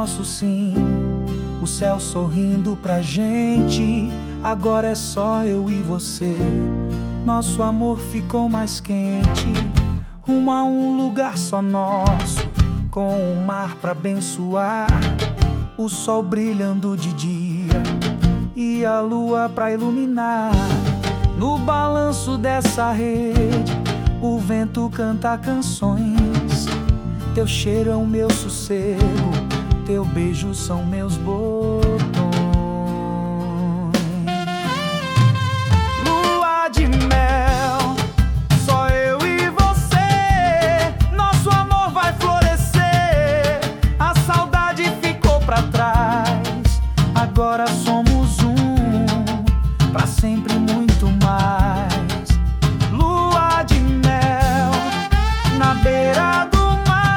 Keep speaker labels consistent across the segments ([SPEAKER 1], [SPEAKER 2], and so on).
[SPEAKER 1] nosso sim, o céu sorrindo pra gente. Agora é só eu e você, nosso amor ficou mais quente. Rumo a um lugar só nosso, com o mar pra abençoar, o sol brilhando de dia e a lua pra iluminar. No balanço dessa rede, o vento canta canções. Teu cheiro é o meu sossego, teu beijo são meus botões. Lua de mel, só eu e você, nosso amor vai florescer. A saudade ficou pra trás, agora somos um, pra sempre muito mais. Lua de mel, na beira do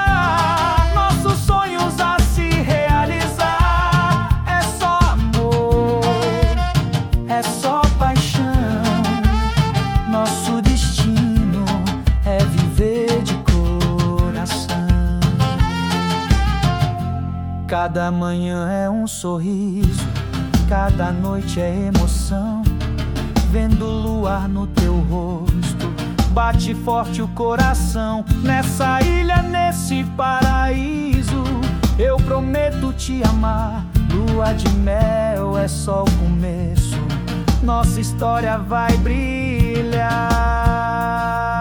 [SPEAKER 1] cada manhã é um sorriso, cada noite é emoção. Vendo o luar no teu rosto, bate forte o coração. Nessa ilha, nesse paraíso, eu prometo te amar. Lua de mel é só o começo, nossa história vai brilhar.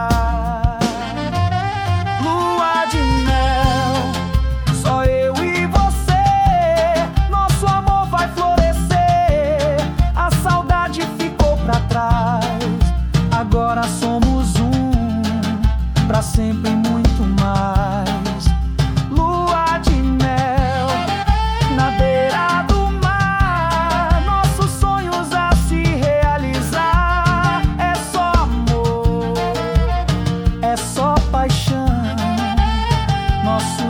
[SPEAKER 1] Lua de mel, só eu e você, nosso amor vai florescer. A saudade ficou pra trás, agora somos um, pra sempre muito mais. Lua de mel, na beira do mar, nossos sonhos a se realizar. É só amor, é só paixão, nosso